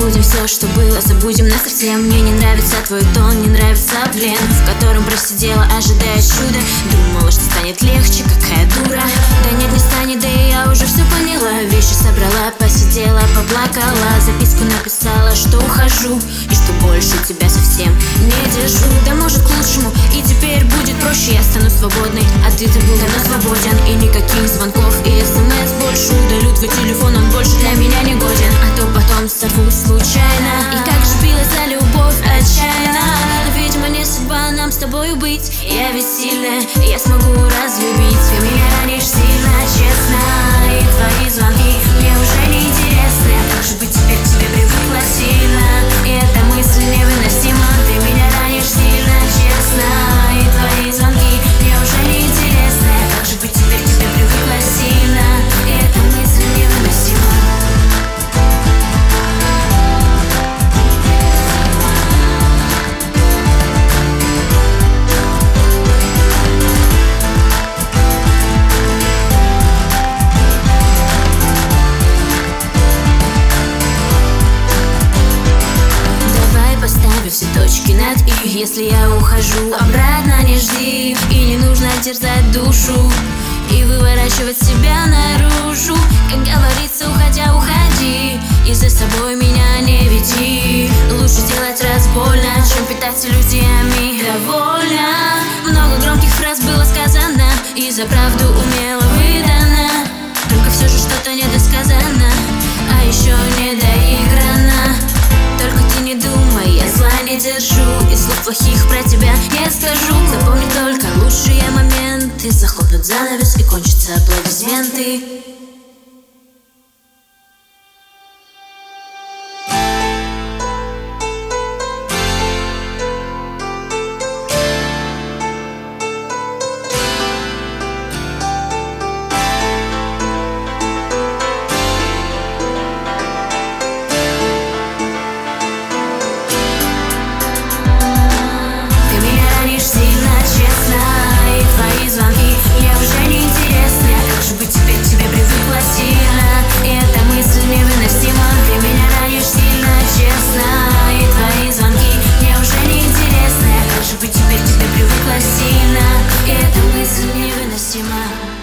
Забудем все, что было, забудем нас совсем. Мне не нравится твой тон, не нравится плен, в котором просидела, ожидая чуда. Думала, что станет легче, какая дура. Да нет, не станет, да и я уже все поняла. Вещи собрала, посидела, поплакала, записку написала, что ухожу и что больше тебя совсем не держу. Да может к лучшему, и теперь будет проще. Я стану свободной, а ты-то был давно свободен. И никаких звонков и смс больше. Удалю твой телефон, он больше для меня не годен. А то потом сорвусь случайно. И как же билась за любовь отчаянно. Но видимо не судьба нам с тобою быть. Я ведь сильная, я смогу разлюбить. Ты меня ранишь сильно, честно. И твои звонки мне уже не интересны. Как же быть, теперь к тебе привыкла сильно. И эта мысль невыносима. Ты меня ранишь сильно, честно. И твои звонки мне уже не интересны. Как же быть, теперь к тебе привыкла сильно. И эта мысль невыносима. Все точки над «и». Если я ухожу, обратно не жди. И не нужно терзать душу и выворачивать себя наружу. Как говорится, уходя, уходи, и за собой меня не веди. Лучше делать раз больно, чем питаться иллюзиями. Довольно много громких фраз было сказано, и за правду умело выдано. Только все же что-то недосказано, а еще не доиграно. Только ты не думай, я зла не держу, и слов плохих про тебя не скажу. Запомни только лучшие моменты, захлопнут занавес и кончатся аплодисменты. Сильно, и эта мысль невыносима.